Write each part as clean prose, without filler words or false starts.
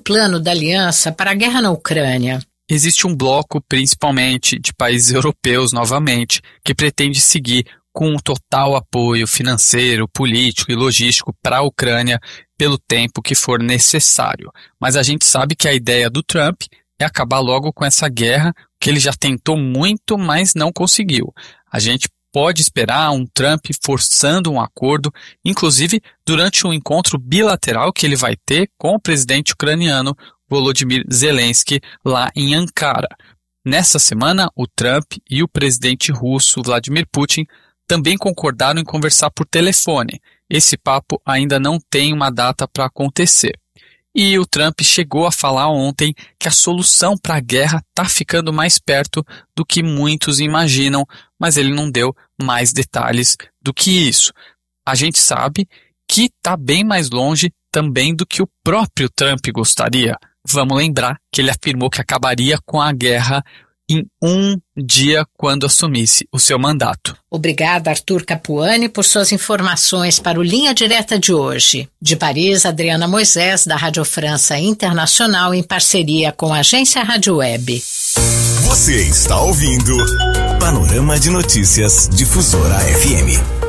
plano da aliança para a guerra na Ucrânia? Existe um bloco, principalmente de países europeus, novamente, que pretende seguir com um total apoio financeiro, político e logístico para a Ucrânia pelo tempo que for necessário. Mas a gente sabe que a ideia do Trump é acabar logo com essa guerra, que ele já tentou muito, mas não conseguiu. A gente pode esperar um Trump forçando um acordo, inclusive durante um encontro bilateral que ele vai ter com o presidente ucraniano Volodymyr Zelensky lá em Ankara. Nessa semana, o Trump e o presidente russo Vladimir Putin também concordaram em conversar por telefone. Esse papo ainda não tem uma data para acontecer. E o Trump chegou a falar ontem que a solução para a guerra está ficando mais perto do que muitos imaginam, mas ele não deu mais detalhes do que isso. A gente sabe que está bem mais longe também do que o próprio Trump gostaria. Vamos lembrar que ele afirmou que acabaria com a guerra em um dia quando assumisse o seu mandato. Obrigada, Arthur Capuani, por suas informações para o Linha Direta de hoje. De Paris, Adriana Moisés, da Rádio França Internacional, em parceria com a agência Rádio Web. Você está ouvindo Panorama de Notícias Difusora FM.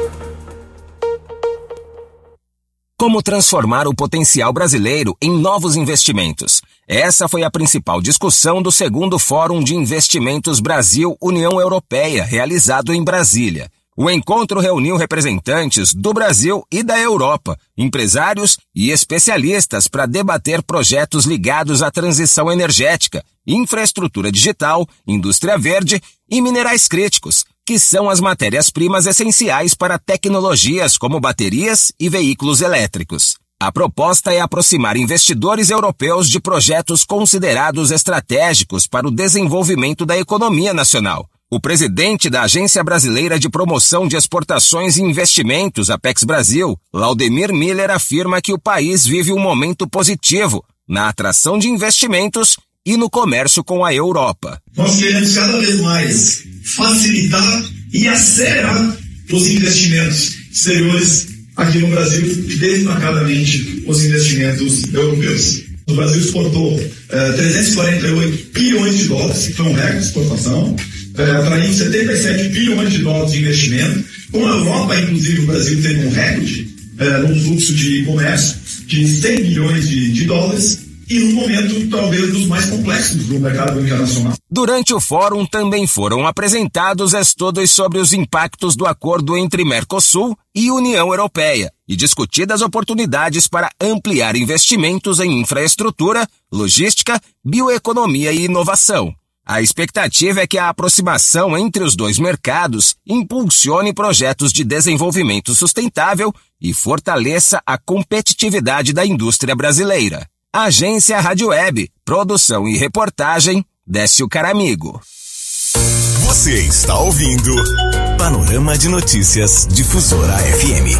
Como transformar o potencial brasileiro em novos investimentos? Essa foi a principal discussão do segundo Fórum de Investimentos Brasil-União Europeia, realizado em Brasília. O encontro reuniu representantes do Brasil e da Europa, empresários e especialistas para debater projetos ligados à transição energética, infraestrutura digital, indústria verde e minerais críticos, que são as matérias-primas essenciais para tecnologias como baterias e veículos elétricos. A proposta é aproximar investidores europeus de projetos considerados estratégicos para o desenvolvimento da economia nacional. O presidente da Agência Brasileira de Promoção de Exportações e Investimentos, Apex Brasil, Laudemir Miller, afirma que o país vive um momento positivo na atração de investimentos e no comércio com a Europa. Nós queremos cada vez mais facilitar e acelerar os investimentos exteriores aqui no Brasil, destacadamente os investimentos europeus. O Brasil exportou 348 bilhões de dólares, que foi um recorde de exportação, atraindo 77 bilhões de dólares de investimento. Com a Europa, inclusive, o Brasil teve um recorde num fluxo de comércio de 100 bilhões de dólares, e no momento, talvez, dos mais complexos do mercado internacional. Durante o fórum também foram apresentados estudos sobre os impactos do acordo entre Mercosul e União Europeia e discutidas oportunidades para ampliar investimentos em infraestrutura, logística, bioeconomia e inovação. A expectativa é que a aproximação entre os dois mercados impulsione projetos de desenvolvimento sustentável e fortaleça a competitividade da indústria brasileira. Agência Rádio Web, produção e reportagem, Décio Caramigo. Você está ouvindo Panorama de Notícias Difusora FM.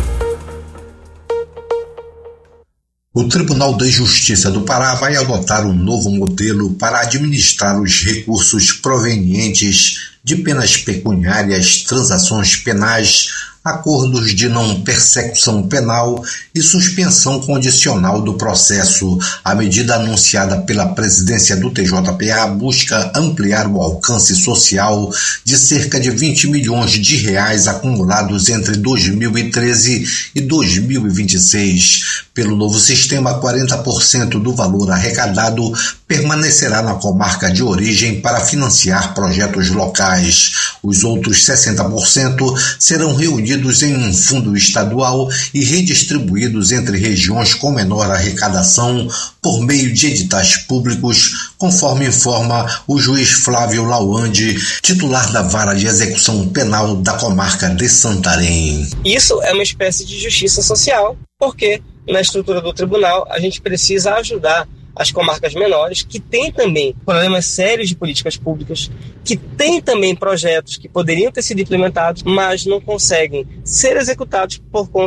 O Tribunal de Justiça do Pará vai adotar um novo modelo para administrar os recursos provenientes de penas pecuniárias, transações penais, acordos de não persecução penal e suspensão condicional do processo. A medida anunciada pela presidência do TJPA busca ampliar o alcance social de cerca de 20 milhões de reais acumulados entre 2013 e 2026. Pelo novo sistema, 40% do valor arrecadado permanecerá na comarca de origem para financiar projetos locais. Os outros 60% serão reunidos em um fundo estadual e redistribuídos entre regiões com menor arrecadação por meio de editais públicos, conforme informa o juiz Flávio Lawande, titular da Vara de Execução Penal da comarca de Santarém. Isso é uma espécie de justiça social, porque na estrutura do tribunal a gente precisa ajudar as comarcas menores, que têm também problemas sérios de políticas públicas, que têm também projetos que poderiam ter sido implementados, mas não conseguem ser executados por conta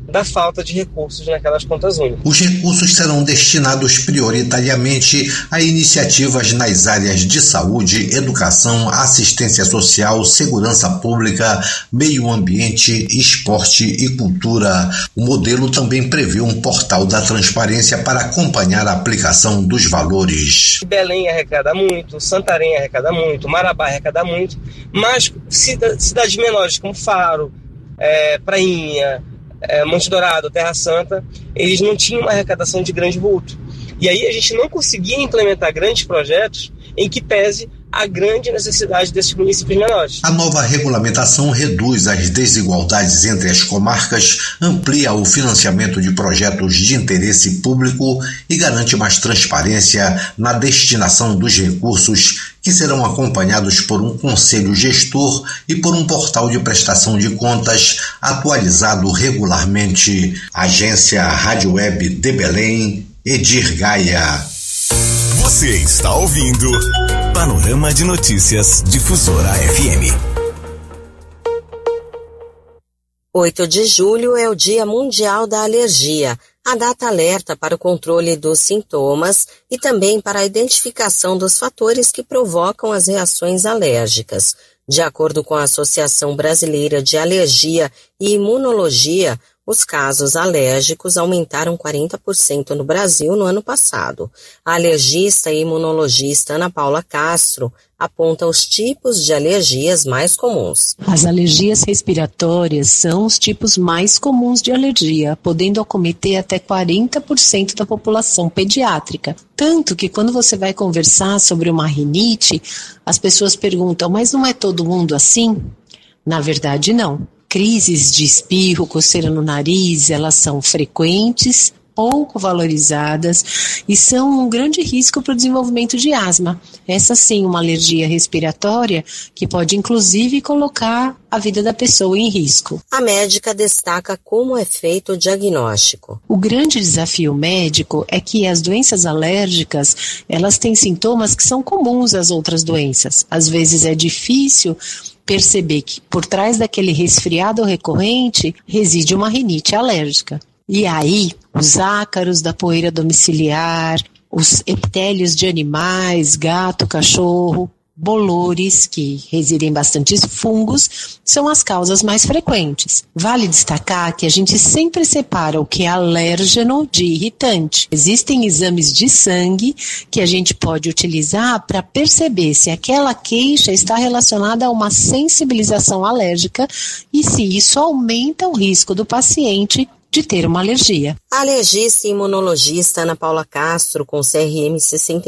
da falta de recursos naquelas contas únicas. Os recursos serão destinados prioritariamente a iniciativas nas áreas de saúde, educação, assistência social, segurança pública, meio ambiente, esporte e cultura. O modelo também prevê um portal da transparência para acompanhar a aplicação dos valores. Belém arrecada muito, Santarém arrecada muito, Marabá arrecada muito, mas cidades menores como Faro, Prainha, Monte Dourado, Terra Santa, eles não tinham uma arrecadação de grande vulto. E aí a gente não conseguia implementar grandes projetos em que pese a grande necessidade desses municípios menores. A nova regulamentação reduz as desigualdades entre as comarcas, amplia o financiamento de projetos de interesse público e garante mais transparência na destinação dos recursos, que serão acompanhados por um conselho gestor e por um portal de prestação de contas atualizado regularmente. Agência Rádio Web de Belém, Edir Gaia. Você está ouvindo Panorama de Notícias Difusora FM. 8 de julho é o Dia Mundial da Alergia. A data alerta para o controle dos sintomas e também para a identificação dos fatores que provocam as reações alérgicas. De acordo com a Associação Brasileira de Alergia e Imunologia, os casos alérgicos aumentaram 40% no Brasil no ano passado. A alergista e imunologista Ana Paula Castro aponta os tipos de alergias mais comuns. As alergias respiratórias são os tipos mais comuns de alergia, podendo acometer até 40% da população pediátrica. Tanto que quando você vai conversar sobre uma rinite, as pessoas perguntam, mas não é todo mundo assim? Na verdade, não. Crises de espirro, coceira no nariz, elas são frequentes, pouco valorizadas e são um grande risco para o desenvolvimento de asma. Essa sim, uma alergia respiratória que pode inclusive colocar a vida da pessoa em risco. A médica destaca como é feito o diagnóstico. O grande desafio médico é que as doenças alérgicas, elas têm sintomas que são comuns às outras doenças. Às vezes é difícil perceber que por trás daquele resfriado recorrente reside uma rinite alérgica. E aí, os ácaros da poeira domiciliar, os epitélios de animais, gato, cachorro, bolores, que residem bastantes fungos, são as causas mais frequentes. Vale destacar que a gente sempre separa o que é alérgeno de irritante. Existem exames de sangue que a gente pode utilizar para perceber se aquela queixa está relacionada a uma sensibilização alérgica e se isso aumenta o risco do paciente de ter uma alergia. A alergista e imunologista Ana Paula Castro, com CRM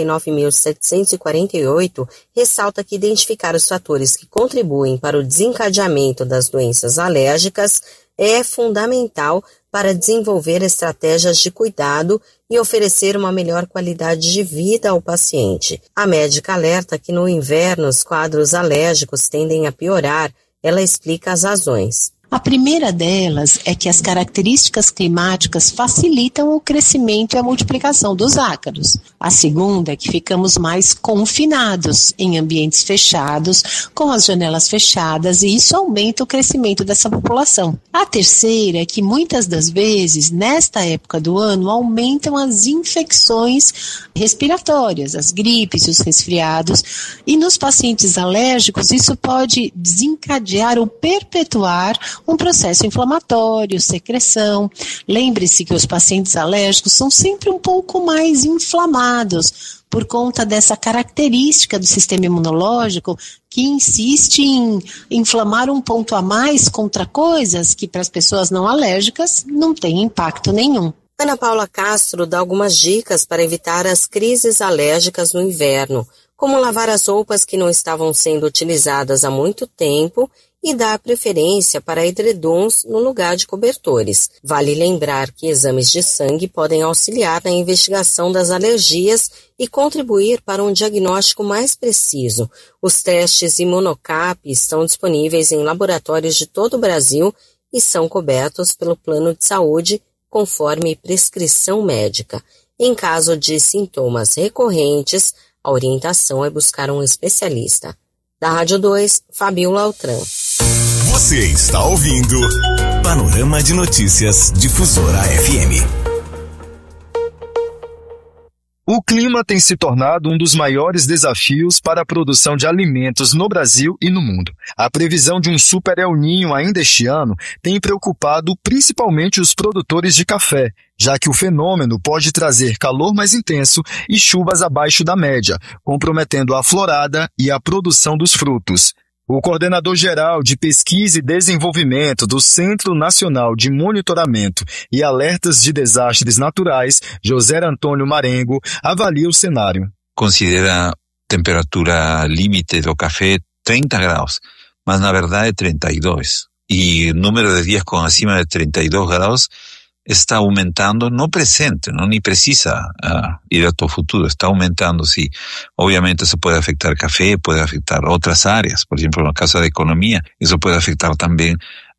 69.748, ressalta que identificar os fatores que contribuem para o desencadeamento das doenças alérgicas é fundamental para desenvolver estratégias de cuidado e oferecer uma melhor qualidade de vida ao paciente. A médica alerta que no inverno os quadros alérgicos tendem a piorar. Ela explica as razões. A primeira delas é que as características climáticas facilitam o crescimento e a multiplicação dos ácaros. A segunda é que ficamos mais confinados em ambientes fechados, com as janelas fechadas, e isso aumenta o crescimento dessa população. A terceira é que muitas das vezes, nesta época do ano, aumentam as infecções respiratórias, as gripes e os resfriados, e nos pacientes alérgicos isso pode desencadear ou perpetuar um processo inflamatório, secreção. Lembre-se que os pacientes alérgicos são sempre um pouco mais inflamados por conta dessa característica do sistema imunológico que insiste em inflamar um ponto a mais contra coisas que para as pessoas não alérgicas não tem impacto nenhum. Ana Paula Castro dá algumas dicas para evitar as crises alérgicas no inverno, como lavar as roupas que não estavam sendo utilizadas há muito tempo e dar preferência para edredons no lugar de cobertores. Vale lembrar que exames de sangue podem auxiliar na investigação das alergias e contribuir para um diagnóstico mais preciso. Os testes Imunocap estão disponíveis em laboratórios de todo o Brasil e são cobertos pelo plano de saúde conforme prescrição médica. Em caso de sintomas recorrentes, a orientação é buscar um especialista. Da Rádio 2, Fabiola Altran. Você está ouvindo Panorama de Notícias Difusora FM. O clima tem se tornado um dos maiores desafios para a produção de alimentos no Brasil e no mundo. A previsão de um super El Niño ainda este ano tem preocupado principalmente os produtores de café, já que o fenômeno pode trazer calor mais intenso e chuvas abaixo da média, comprometendo a florada e a produção dos frutos. O coordenador-geral de Pesquisa e Desenvolvimento do Centro Nacional de Monitoramento e Alertas de Desastres Naturais, José Antônio Marengo, avalia o cenário. Considera temperatura limite do café 30 graus, mas na verdade 32. E o número de dias com acima de 32 graus está aumentando no presente, não nem precisa ir ao futuro, está aumentando, sim. Obviamente isso pode afetar café, pode afetar outras áreas, por exemplo, no caso da economia, isso pode afetar também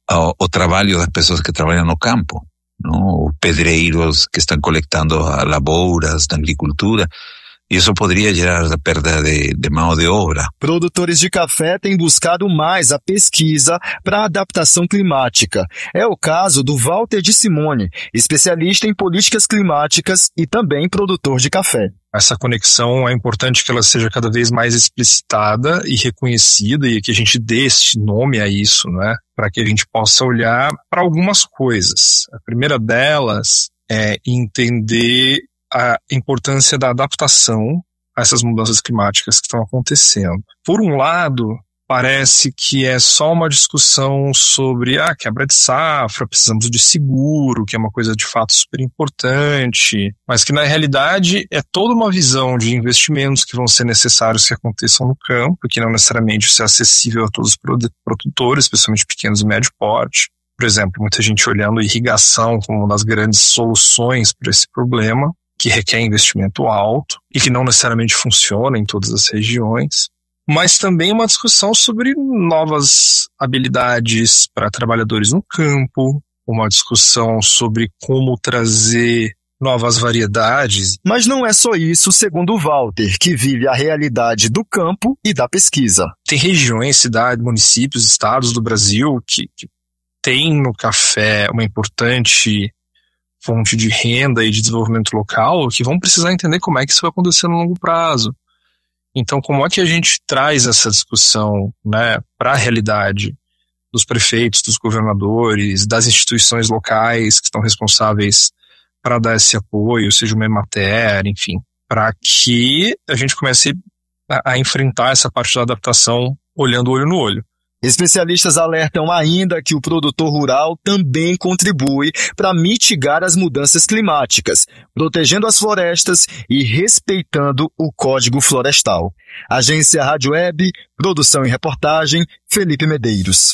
o trabalho das pessoas que trabalham no campo, não? Pedreiros que estão coletando lavouras da agricultura. Isso poderia gerar a perda de mão de obra. Produtores de café têm buscado mais a pesquisa para a adaptação climática. É o caso do Walter de Simone, especialista em políticas climáticas e também produtor de café. Essa conexão é importante que ela seja cada vez mais explicitada e reconhecida e que a gente dê esse nome a isso, né? Para que a gente possa olhar para algumas coisas. A primeira delas é entender a importância da adaptação a essas mudanças climáticas que estão acontecendo. Por um lado, parece que é só uma discussão sobre quebra de safra, precisamos de seguro, que é uma coisa de fato super importante, mas que na realidade é toda uma visão de investimentos que vão ser necessários que aconteçam no campo, que não necessariamente ser acessível a todos os produtores, especialmente pequenos e médio porte. Por exemplo, muita gente olhando irrigação como uma das grandes soluções para esse problema, que requer investimento alto e que não necessariamente funciona em todas as regiões, mas também uma discussão sobre novas habilidades para trabalhadores no campo, uma discussão sobre como trazer novas variedades. Mas não é só isso, segundo o Walter, que vive a realidade do campo e da pesquisa. Tem regiões, cidades, municípios, estados do Brasil que têm no café uma importante fonte de renda e de desenvolvimento local, que vão precisar entender como é que isso vai acontecer no longo prazo. Então, como é que a gente traz essa discussão, né, para a realidade dos prefeitos, dos governadores, das instituições locais que estão responsáveis para dar esse apoio, seja uma Emater, enfim, para que a gente comece a enfrentar essa parte da adaptação olhando olho no olho. Especialistas alertam ainda que o produtor rural também contribui para mitigar as mudanças climáticas, protegendo as florestas e respeitando o Código Florestal. Agência Rádio Web, produção e reportagem, Felipe Medeiros.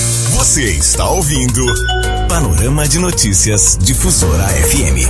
Você está ouvindo Panorama de Notícias Difusora FM.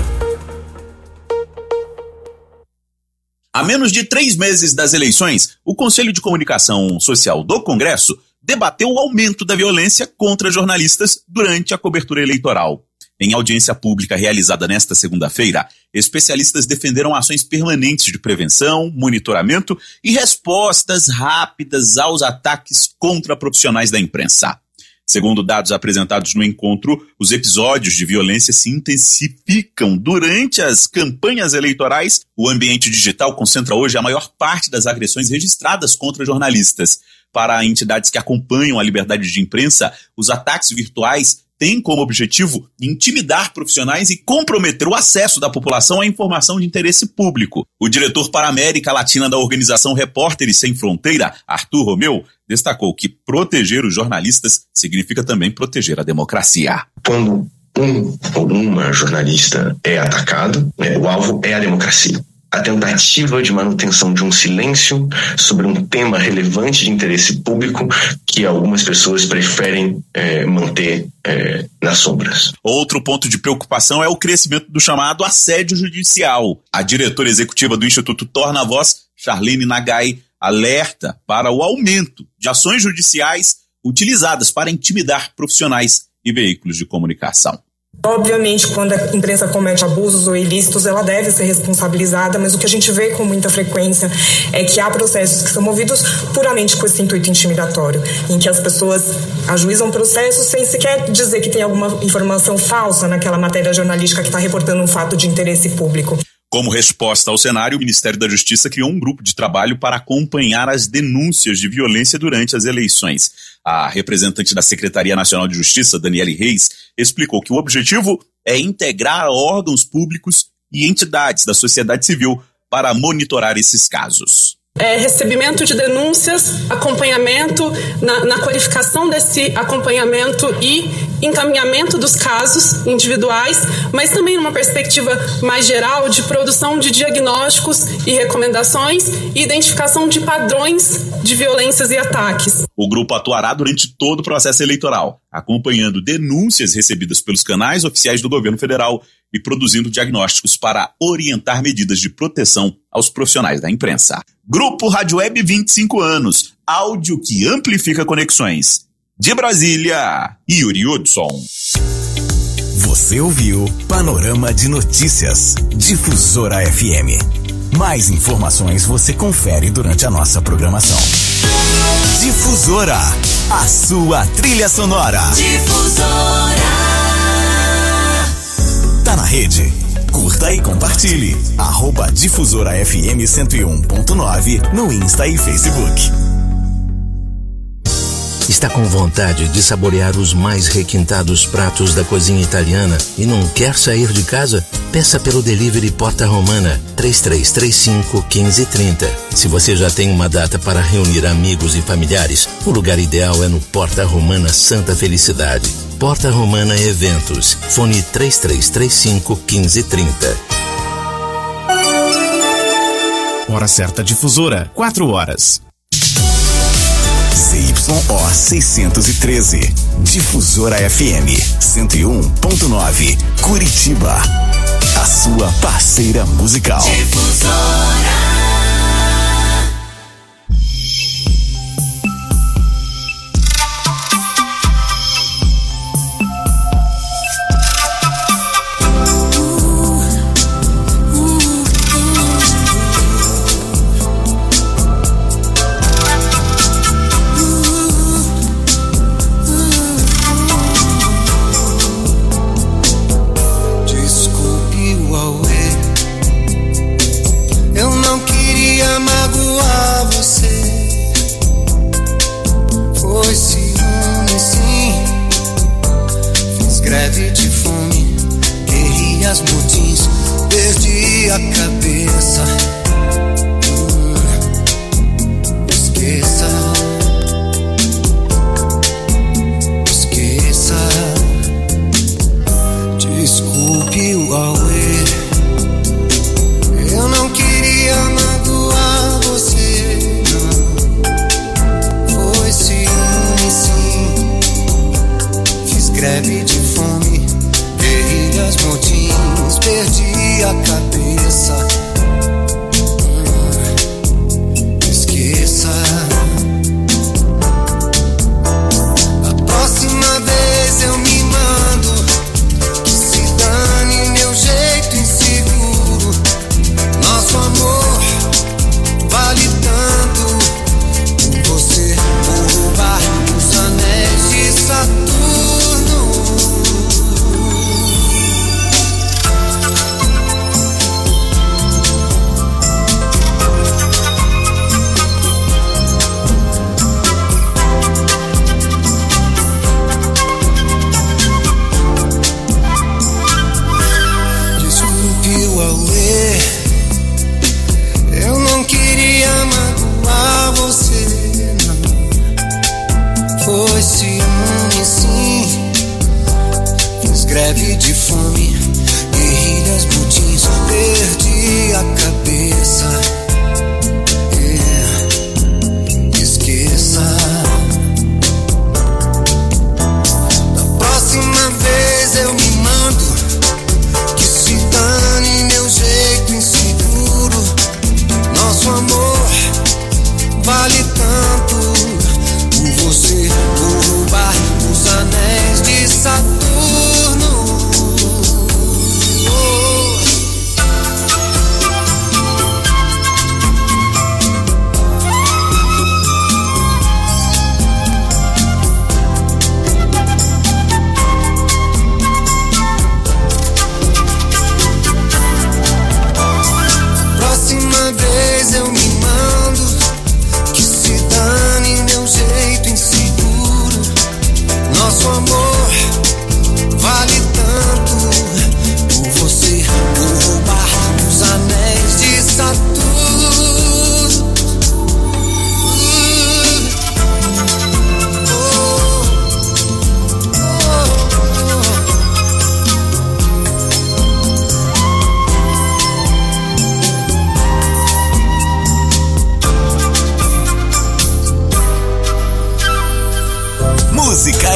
A menos de 3 meses das eleições, o Conselho de Comunicação Social do Congresso debateu o aumento da violência contra jornalistas durante a cobertura eleitoral. Em audiência pública realizada nesta segunda-feira, especialistas defenderam ações permanentes de prevenção, monitoramento e respostas rápidas aos ataques contra profissionais da imprensa. Segundo dados apresentados no encontro, os episódios de violência se intensificam durante as campanhas eleitorais. O ambiente digital concentra hoje a maior parte das agressões registradas contra jornalistas. Para entidades que acompanham a liberdade de imprensa, os ataques virtuais têm como objetivo intimidar profissionais e comprometer o acesso da população à informação de interesse público. O diretor para a América Latina da organização Repórteres Sem Fronteira, Arthur Romeu, destacou que proteger os jornalistas significa também proteger a democracia. Quando um ou uma jornalista é atacado, o alvo é a democracia. A tentativa de manutenção de um silêncio sobre um tema relevante de interesse público que algumas pessoas preferem manter nas sombras. Outro ponto de preocupação é o crescimento do chamado assédio judicial. A diretora executiva do Instituto Torna a Voz, Charlene Nagai, alerta para o aumento de ações judiciais utilizadas para intimidar profissionais e veículos de comunicação. Obviamente, quando a imprensa comete abusos ou ilícitos, ela deve ser responsabilizada, mas o que a gente vê com muita frequência é que há processos que são movidos puramente com esse intuito intimidatório, em que as pessoas ajuizam processos sem sequer dizer que tem alguma informação falsa naquela matéria jornalística que está reportando um fato de interesse público. Como resposta ao cenário, o Ministério da Justiça criou um grupo de trabalho para acompanhar as denúncias de violência durante as eleições. A representante da Secretaria Nacional de Justiça, Daniele Reis, explicou que o objetivo é integrar órgãos públicos e entidades da sociedade civil para monitorar esses casos. Recebimento de denúncias, acompanhamento, na qualificação desse acompanhamento e encaminhamento dos casos individuais, mas também numa perspectiva mais geral de produção de diagnósticos e recomendações e identificação de padrões de violências e ataques. O grupo atuará durante todo o processo eleitoral, acompanhando denúncias recebidas pelos canais oficiais do governo federal e produzindo diagnósticos para orientar medidas de proteção aos profissionais da imprensa. Grupo Rádio Web 25 anos, áudio que amplifica conexões. De Brasília, Yuri Hudson. Você ouviu Panorama de Notícias, Difusora FM. Mais informações você confere durante a nossa programação. Difusora, a sua trilha sonora. Difusora. Tá na rede? Curta e compartilhe. @Difusora FM 101.9 no Insta e Facebook. Está com vontade de saborear os mais requintados pratos da cozinha italiana e não quer sair de casa? Peça pelo delivery Porta Romana 3335-1530. Se você já tem uma data para reunir amigos e familiares, o lugar ideal é no Porta Romana Santa Felicidade. Porta Romana Eventos. Fone 3335-1530. Hora certa difusora, 4 horas. ZYO 613, Difusora FM 101.9, Curitiba, a sua parceira musical. Difusora. Saturno.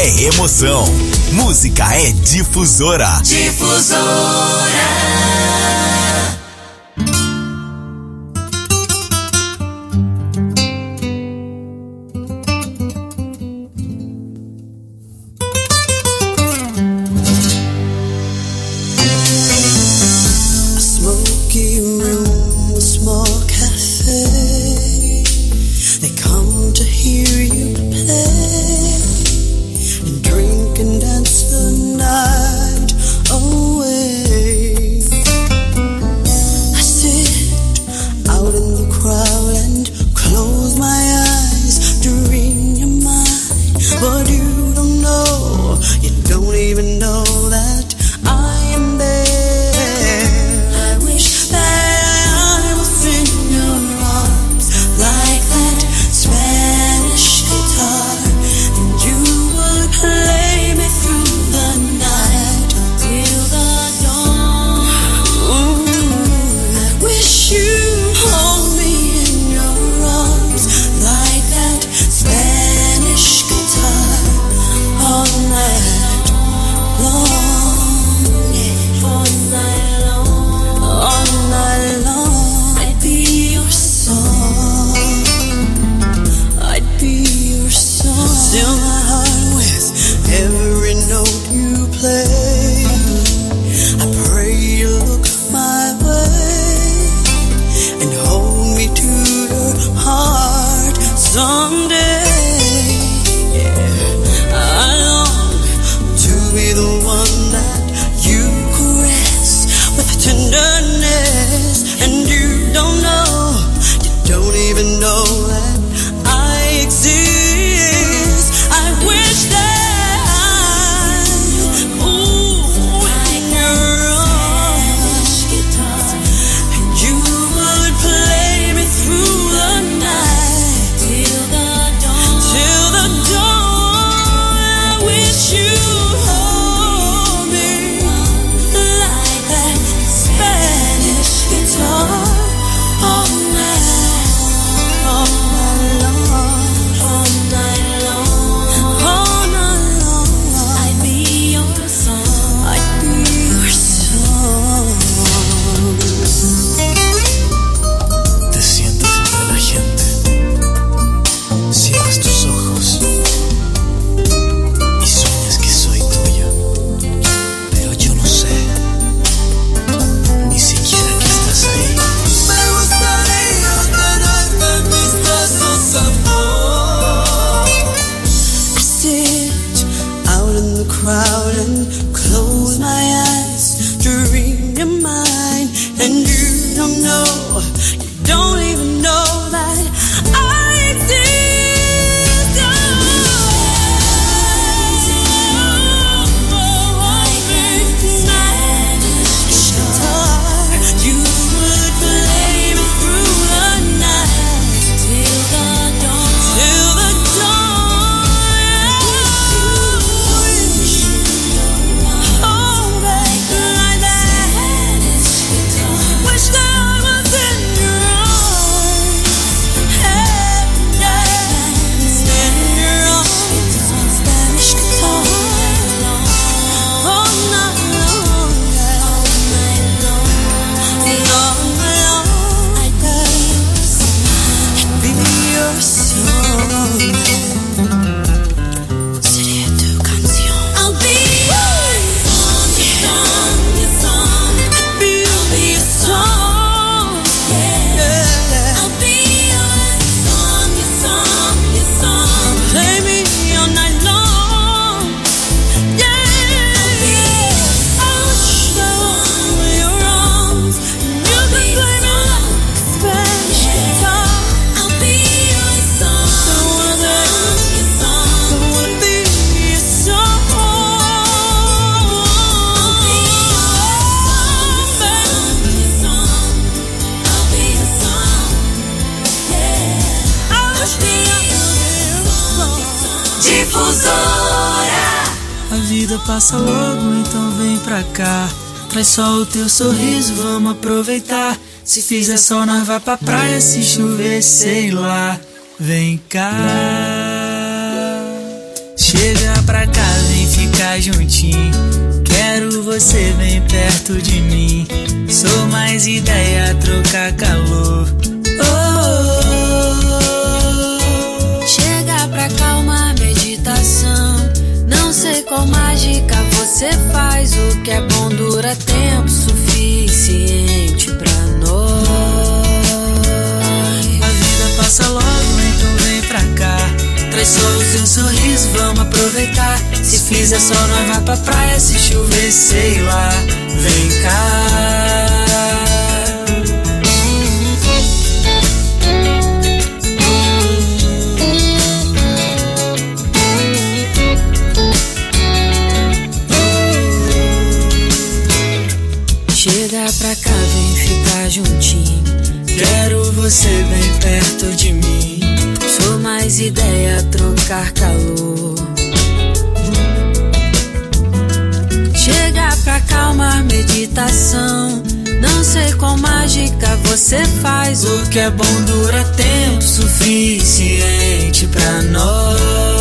é emoção. Música é Difusora. Difusora. A vida passa logo, então vem pra cá. Traz só o teu sorriso, vamos aproveitar. Se fizer sol, nós vai pra praia. Se chover, sei lá. Vem cá. Chega pra cá, vem ficar juntinho. Quero você bem perto de mim. Sou mais ideia, trocar calor. Chega pra cá, uma meditação. Não sei qual mágica você faz. O que é bom dura tempo suficiente pra nós. A vida passa logo, então vem pra cá. Traz só o seu sorriso, vamos aproveitar. Se fizer sol, nós vai pra praia. Se chover, sei lá, vem cá. Chega pra cá, vem ficar juntinho. Quero você bem perto de mim. Sou mais ideia, trocar calor. Chega pra cá, uma meditação. Não sei qual mágica você faz. O que é bom dura tempo suficiente pra nós.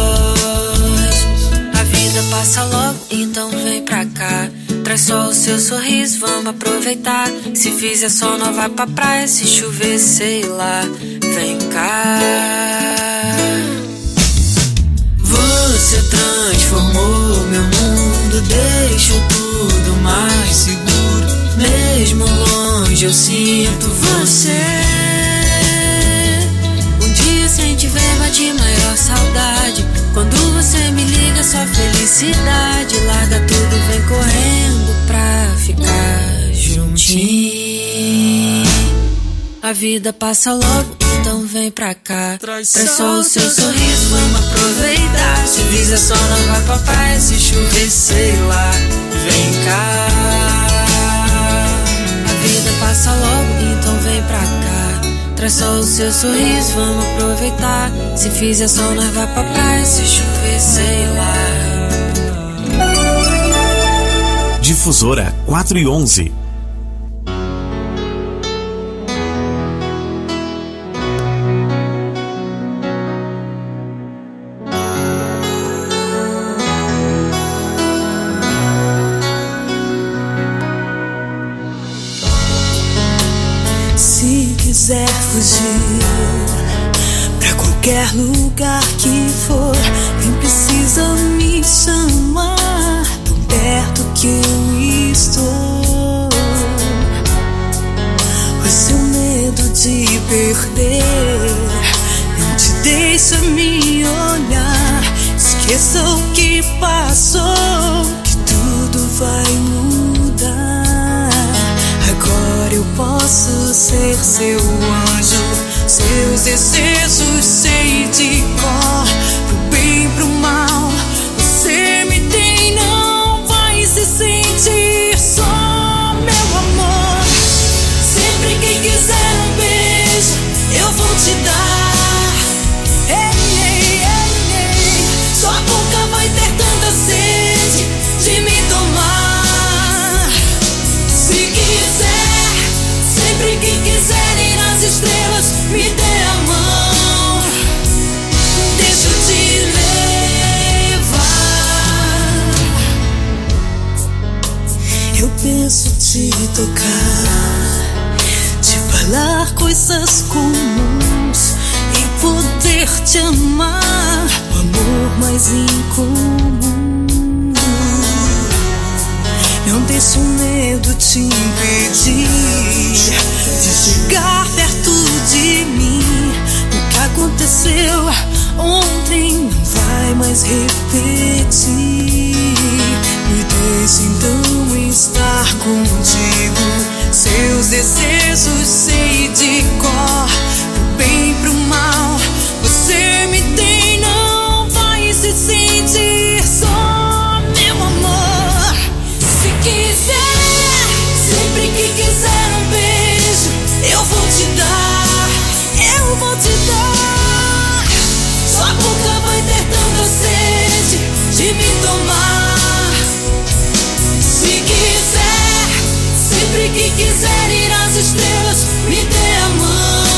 A vida passa logo, então vem pra cá. Traz só o seu sorriso, vamos aproveitar. Se fizer sol, nós vai pra praia. Se chover, sei lá, vem cá. Você transformou meu mundo, deixou tudo mais seguro. Mesmo longe eu sinto você. Um dia sem te ver bate maior saudade. Quando você me liga, só felicidade. Larga tudo, vem correndo pra ficar juntinho. A vida passa logo, então vem pra cá. Traz só o seu sorriso, vamos aproveitar. Se fizer sol, não vai pra praia. Se chover, sei lá, vem cá. A vida passa logo, então vem pra cá. Traz só o seu sorriso, vamos aproveitar. Se fizer sol, nós vai pra praia. Se chover, sei lá. Difusora 4:11. Se quiser fugir pra qualquer lugar que for, nem precisa me chamar. Tão perto que eu estou. O seu medo de perder não te deixa me olhar. Esqueça o que passou, que tudo vai mudar. Agora eu posso ser seu anjo. Seus desejos sei de cor. Pro bem, pro mal, você me tem, não vai se sentir só, meu amor. Sempre que quiser um beijo, eu vou te dar. Ei, ei, ei, ei. Sua boca vai ter tanta sede de me tomar. Se quiser, sempre que quiser ir nas estrelas, me dê a mão. Deixa eu te levar. Eu penso te tocar, te falar coisas comuns e poder te amar. O amor mais incomum. Não deixe o medo te impedir de chegar perto de mim. O que aconteceu ontem não vai mais repetir. Me deixe então estar contigo. Seus desejos sei de cor. Pro bem, pro mal, você me tem, não vai se sentir só, meu amor. Se quiser, sempre que quiser um beijo, eu vou te dar, eu vou te dar. Sua boca vai ter tanta sede de me tomar. Se quiser, sempre que quiser ir às estrelas, me dê a mão.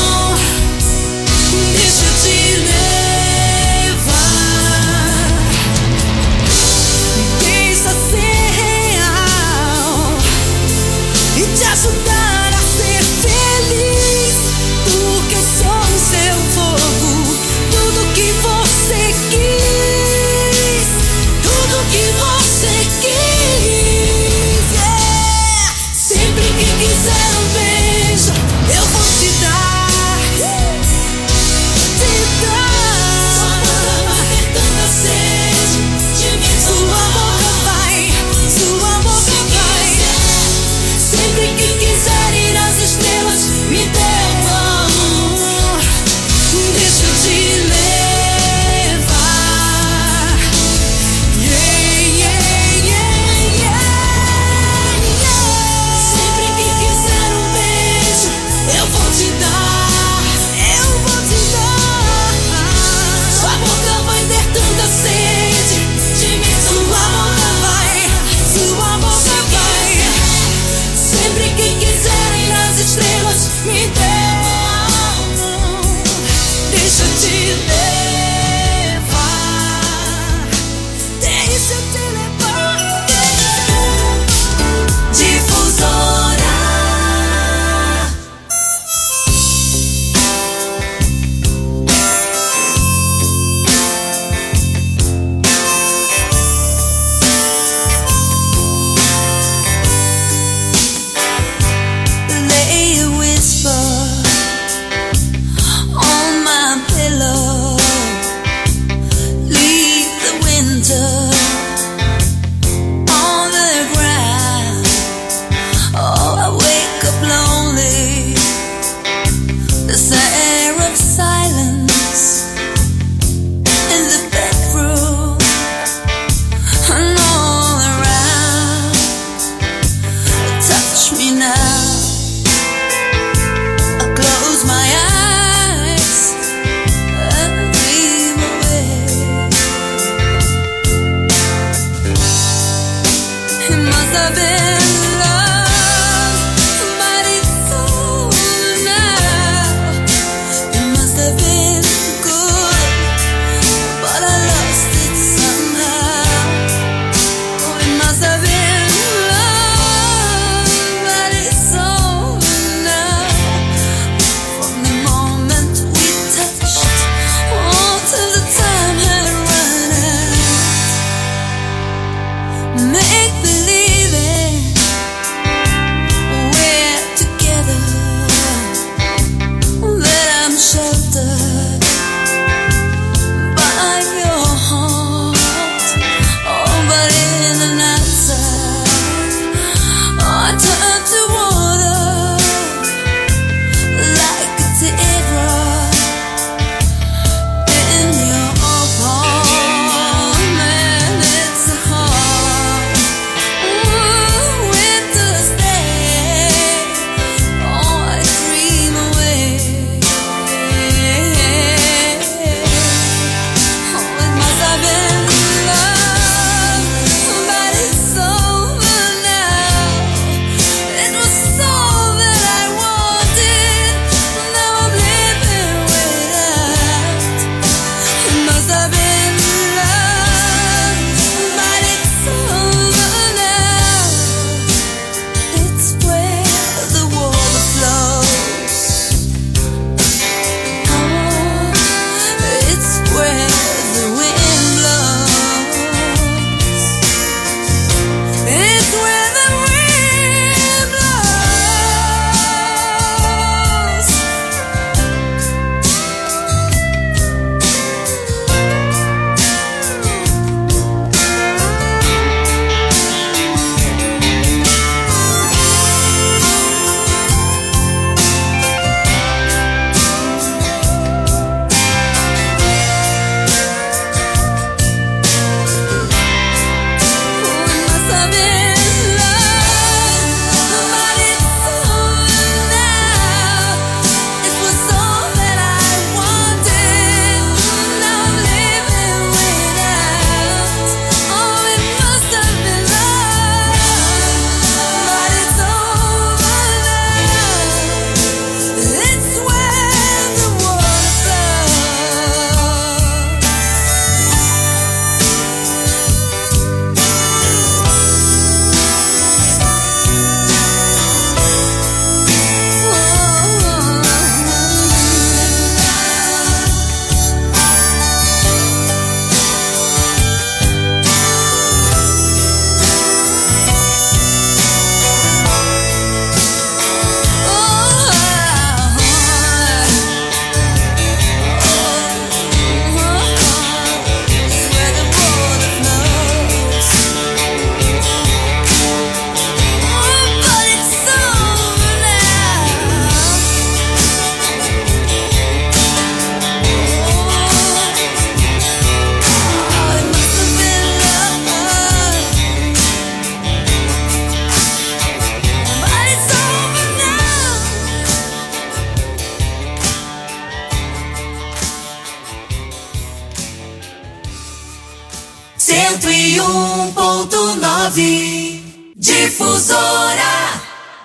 101.9 Difusora.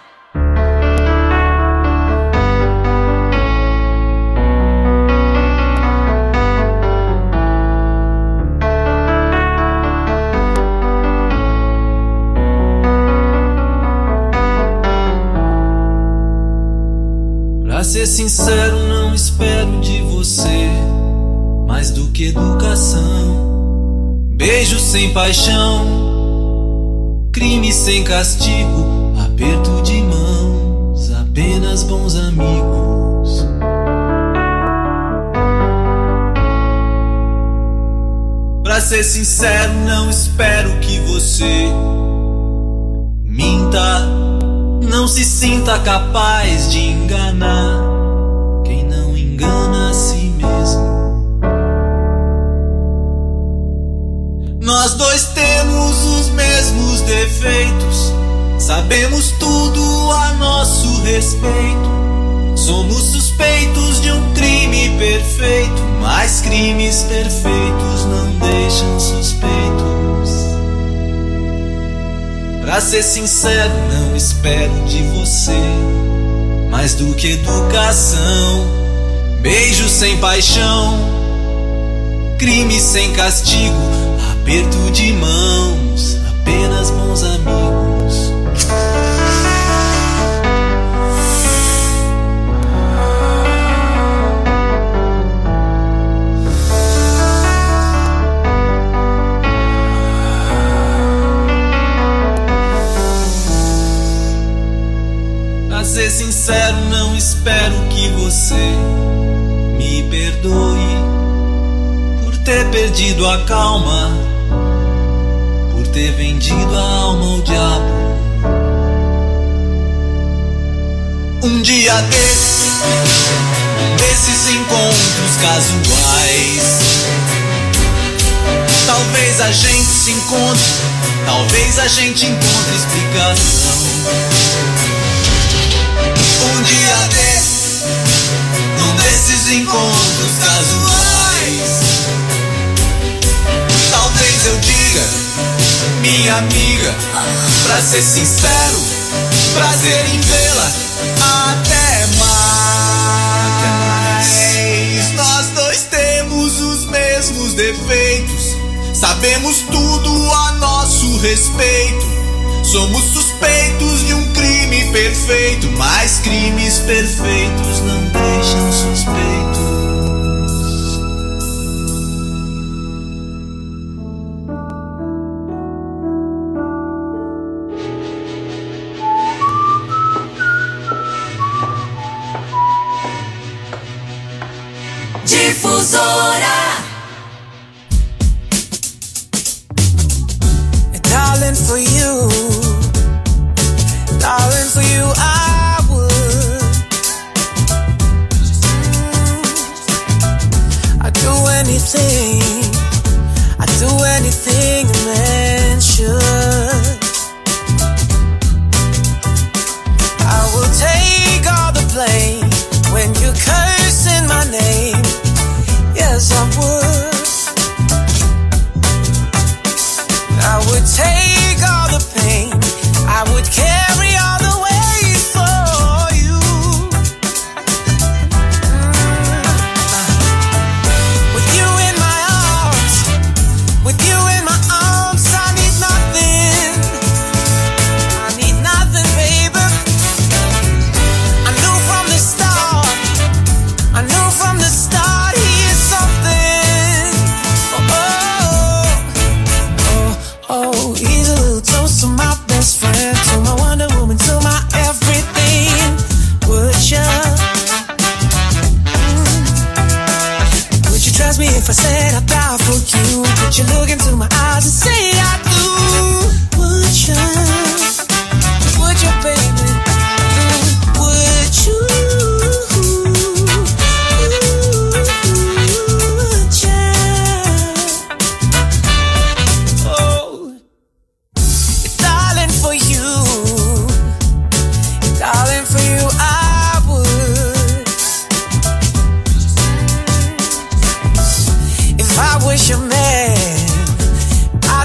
Pra ser sincero, não espero de você mais do que educação. Beijo sem paixão, crime sem castigo, aperto de mãos, apenas bons amigos. Pra ser sincero, não espero que você minta. Não se sinta capaz de enganar quem não engana a si mesmo. Nós dois temos os mesmos defeitos, sabemos tudo a nosso respeito. Somos suspeitos de um crime perfeito, mas crimes perfeitos não deixam suspeitos. Pra ser sincero, não espero de você mais do que educação. Beijo sem paixão, crime sem castigo, aperto de mãos, apenas bons amigos. Pra ser sincero, não espero que você me perdoe por ter perdido a calma, por ter vendido a alma ao diabo. Um dia desses encontros casuais, talvez a gente se encontre, talvez a gente encontre explicação. Um dia desses encontros casuais, talvez eu diga, minha amiga, pra ser sincero, prazer em vê-la, até mais. Nós dois temos os mesmos defeitos, sabemos tudo a nosso respeito. Somos suspeitos de um crime perfeito, mas crimes perfeitos não deixam suspeitos. Difusora. Darling, for you, darling, for you I would. I'd do anything, I'd do anything a man should. I will take all the blame when you're cursing my name. Yes, I would. I would take all the pain, I would carry all the weight for you. With you in my arms, with you in my arms, I need nothing, baby. I knew from the start, here's something. Oh, he's a little toast to my best friend, to my Wonder Woman, to my everything. Would you trust me if I said I'd die for you? Would you look into my eyes and say I do? Would you, baby? Would you? Your man, I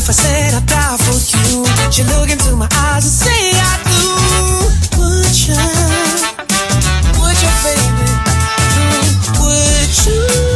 if I said I die for you? Would you look into my eyes and say I do? Would you, baby? Would you?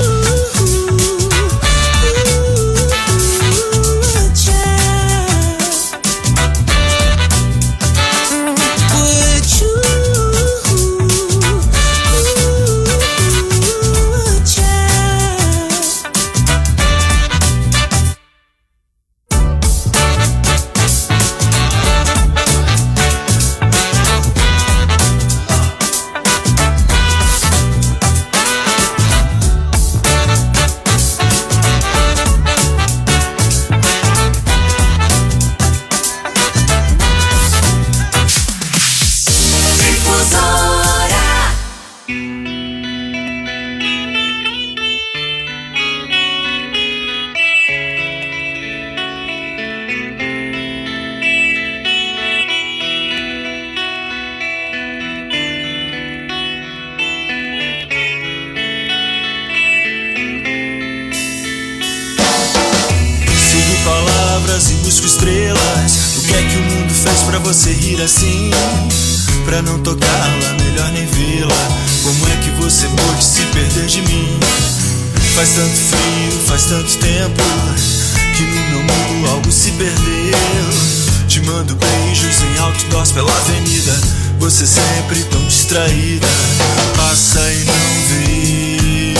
Você rir assim, pra não tocá-la, melhor nem vê-la. Como é que você pôde se perder de mim? Faz tanto frio, faz tanto tempo, que no meu mundo algo se perdeu. Te mando beijos em outdoors pela avenida, você sempre tão distraída. Passa e não vê,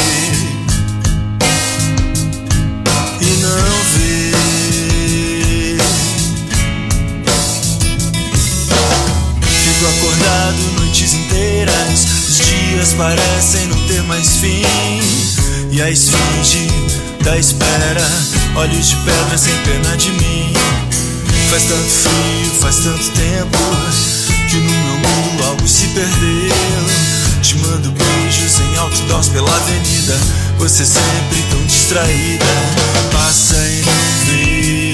e não vê. Acordado noites inteiras, os dias parecem não ter mais fim. E a esfinge da espera, olhos de pedra sem pena de mim. Faz tanto frio, faz tanto tempo, que no meu mundo algo se perdeu. Te mando beijos em outdoors pela avenida, você sempre tão distraída. Passa e não vê,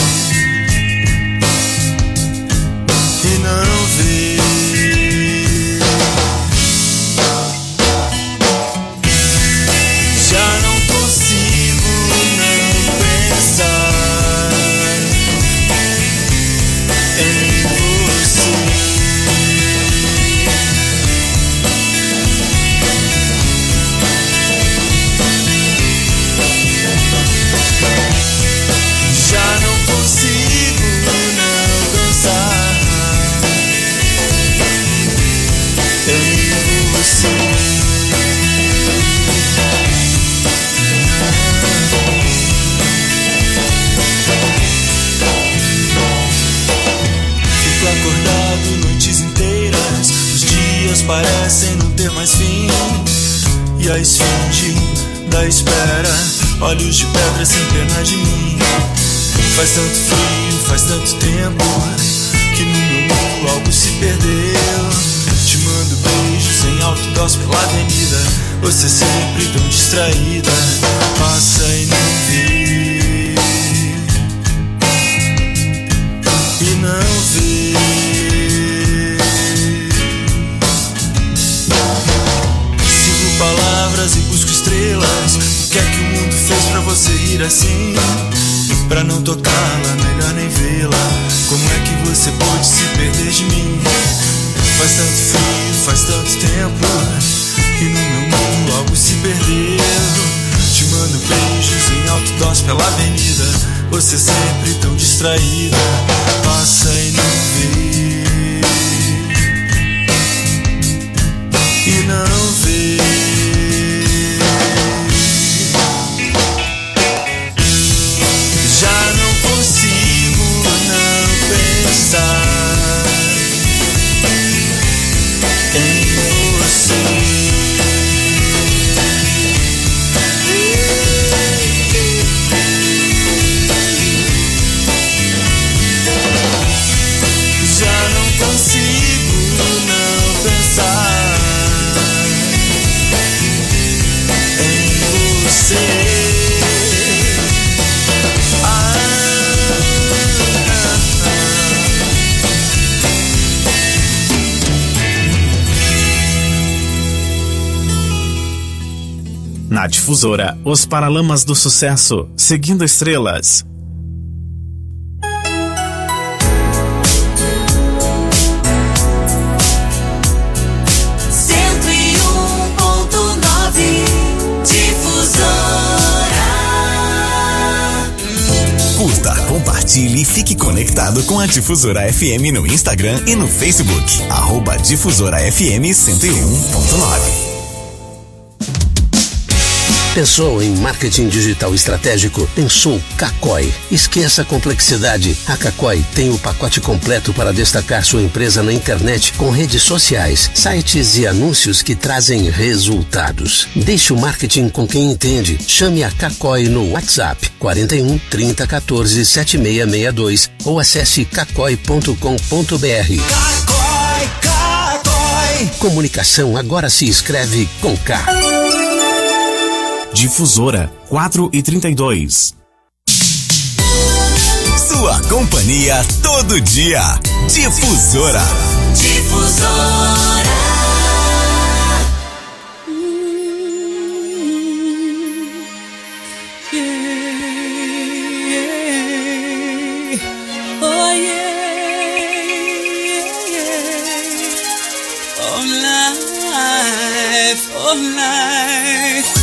e não vê. Já não consigo não pensar em você. Já não consigo não pensar em você. Fico acordado noites inteiras, os dias parecem não ter mais fim. E a esfinge da espera, olhos de pedra sem pena de mim. Faz tanto frio, faz tanto tempo, que no meu mundo algo se perdeu. Te mando beijos em outdoors pela avenida, você sempre tão distraída. Passa e não vê, e não vê. Sigo palavras e busco estrelas. O que é que o mundo fez pra você rir assim? Pra não tocá-la, melhor nem vê-la. Como é que você pôde se perder de mim? Faz tanto frio, faz tanto tempo, que no meu mundo algo se perdeu. Te mando beijos em outdoors pela avenida, você sempre tão distraída. Passa e não vê, e não vê. Já não consigo não pensar em você. Já não consigo não pensar em você. Na Difusora, os Paralamas do Sucesso, Seguindo Estrelas. compartilhe e fique conectado com a Difusora FM no Instagram e no Facebook. @Difusora FM 101.9. Pensou em marketing digital estratégico? Pensou Kakoi. Esqueça a complexidade. A Kakoi tem o pacote completo para destacar sua empresa na internet com redes sociais, sites e anúncios que trazem resultados. Deixe o marketing com quem entende. Chame a Kakoi no WhatsApp 41 30 14 7662 ou acesse kakoi.com.br. Kakoi. Comunicação agora se escreve com K. Difusora 4h32. Sua companhia todo dia. Difusora. Difusora. Oh yeah. Oh life. Oh life.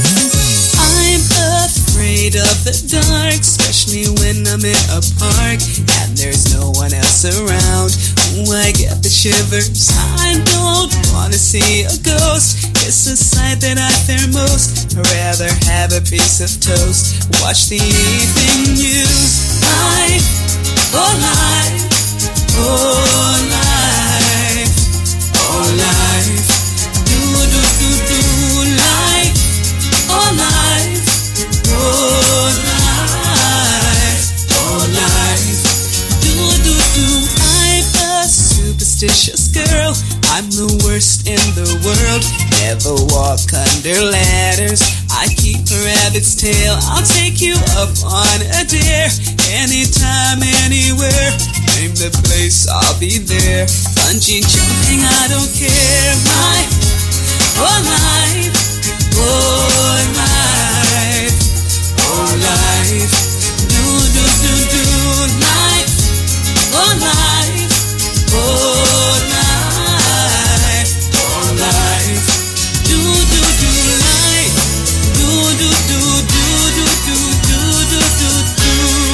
Afraid of the dark, especially when I'm in a park and there's no one else around. Ooh, I get the shivers. I don't wanna see a ghost. It's a sight that I fear most. I'd rather have a piece of toast, watch the evening news. Life, oh life, oh life, oh life. Do do do do life, oh life. Oh life, do do do. I'm a superstitious girl. I'm the worst in the world. Never walk under ladders. I keep a rabbit's tail. I'll take you up on a dare. Anytime, anywhere. Name the place, I'll be there. Bungee jumping, I don't care. Life, oh life, oh life. Oh life, do do do do life, oh life, oh life, oh life, do do do life, do do do do do do do do do do.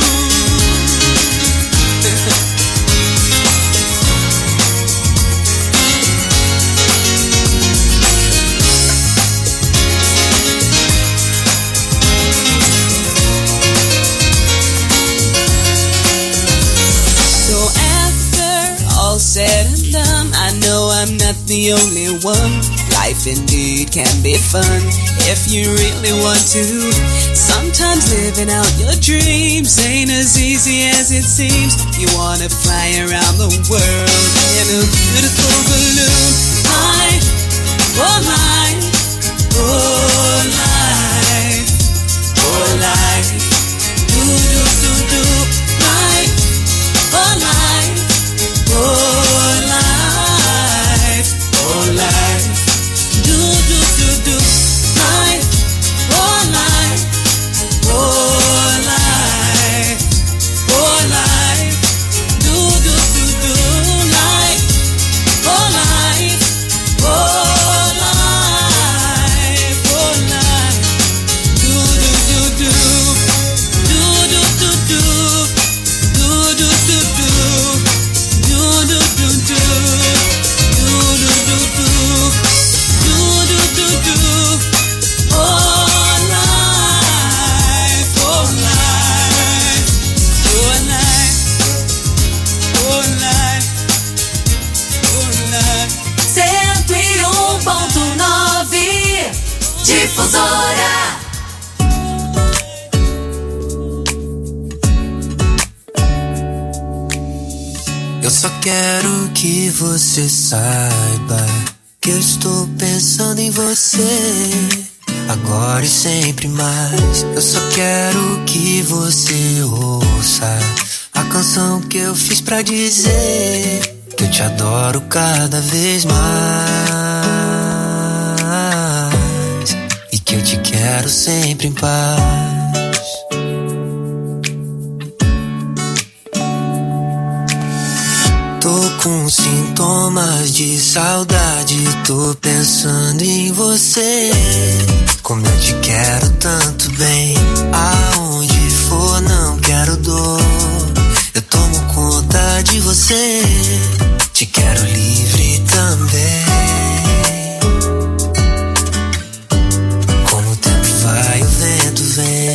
Said and done, I know I'm not the only one. Life indeed can be fun if you really want to. Sometimes living out your dreams ain't as easy as it seems. You wanna fly around the world in a beautiful balloon. Life, oh life, oh life, oh life. Do do do do life, oh life. Oh life, oh life, do do do do life, oh life, oh life, oh life, do do do do life, oh life, oh life, oh life, do do do do, do do do do, do do do do. Do do do do, do do do do, do do do do. Oh life, oh life, oh life, oh life, oh life. 101.9 Difusora. Eu só quero que você saiba que eu estou pensando em você, agora e sempre mais. Eu só quero que você ouça a canção que eu fiz pra dizer que eu te adoro cada vez mais e que eu te quero sempre em paz. Tô com sintomas de saudade, tô pensando em você. Como eu te quero tanto bem, aonde for não quero dor. você. Te quero livre também. Como o tempo vai, o vento vem.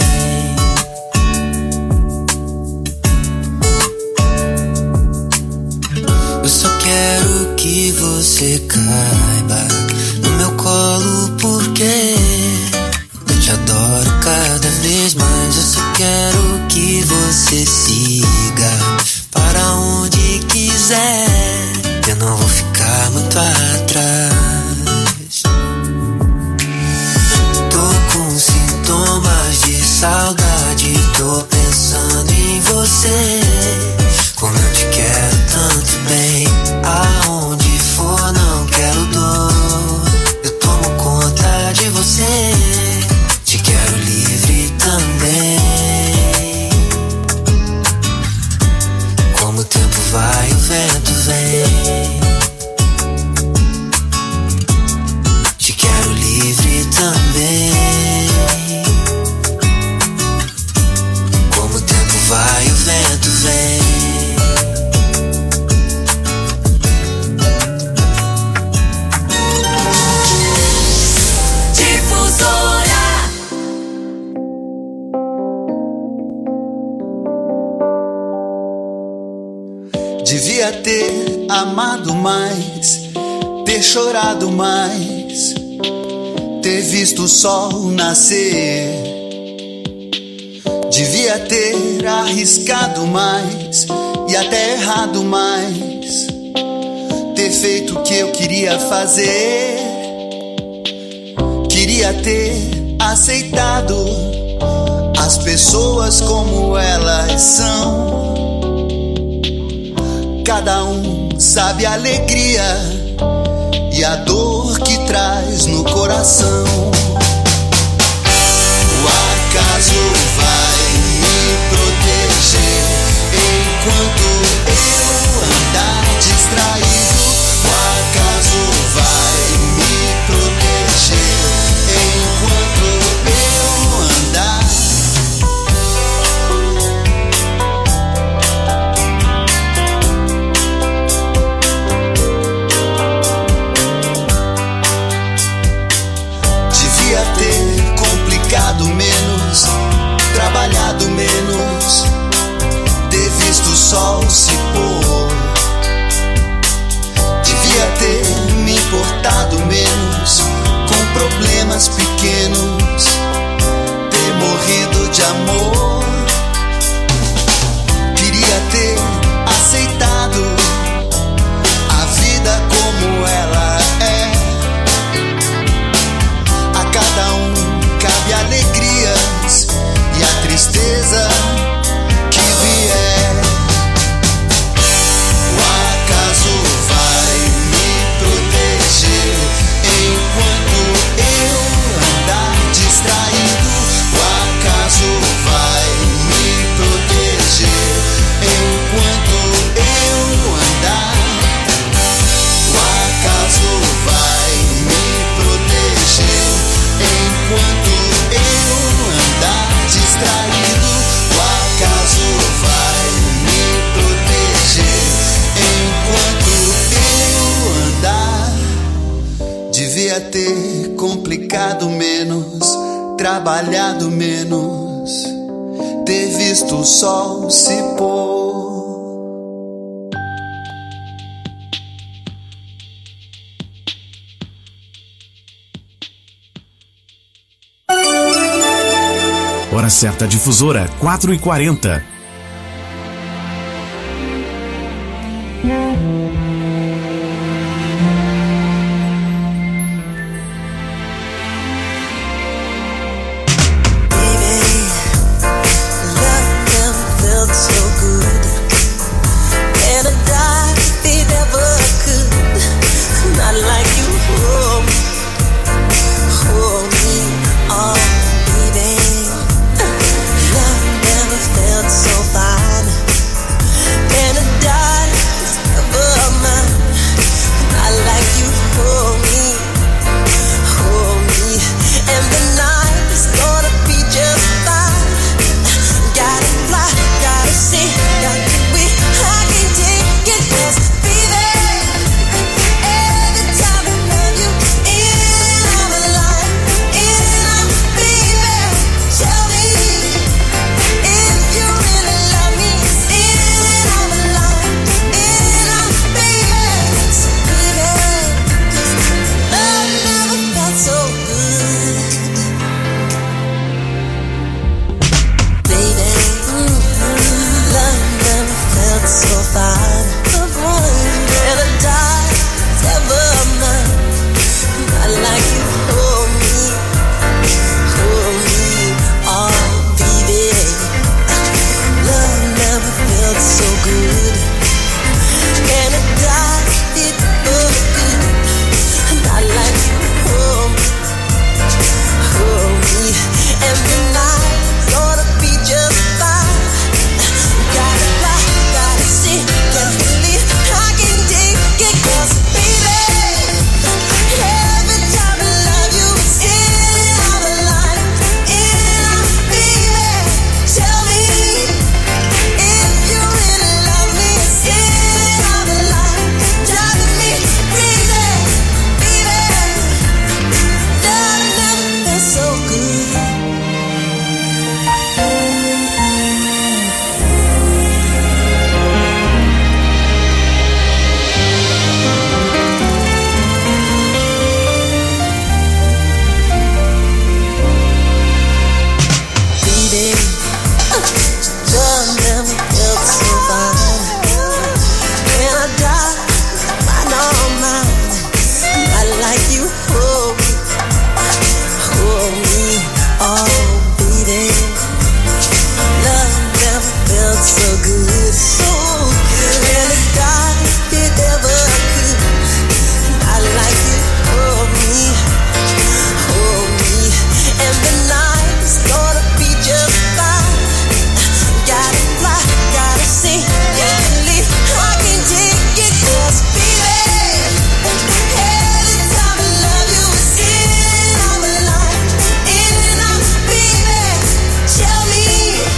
Eu só quero que você caiba no meu colo, porque eu te adoro cada vez mais. Eu só quero que você siga para onde quiser. Eu não vou ficar muito atrás. Tô com sintomas de saudade, tô pensando em você. Como eu te quero tanto bem. Aonde for não quero dor. Eu tomo conta de você. Te quero livre também. Como o tempo vai, o vento vem. Te quero livre também. Como o tempo vai, o vento vem. Devia ter amado mais, ter chorado mais, ter visto o sol nascer. Devia ter arriscado mais e até errado mais, ter feito o que eu queria fazer. Queria ter aceitado as pessoas como elas são. Cada um sabe a alegria e a dor que traz no coração. O acaso vai me proteger enquanto eu andar distraído. O acaso vai me proteger enquanto eu andar. Menos, trabalhado menos, ter visto o sol se pôr. Devia ter me importado menos com problemas pequenos, ter morrido de amor. Queria ter aceitado a vida como ela é. A cada um cabe alegrias e a tristeza que vier. O acaso vai me proteger enquanto eu andar distraído. O acaso vai me proteger enquanto eu andar. O acaso vai me proteger enquanto eu andar distraído. O acaso vai me proteger enquanto eu andar. Devia ter complicado menos, trabalhado menos, ter visto o sol se pôr. Hora certa difusora, 4h40.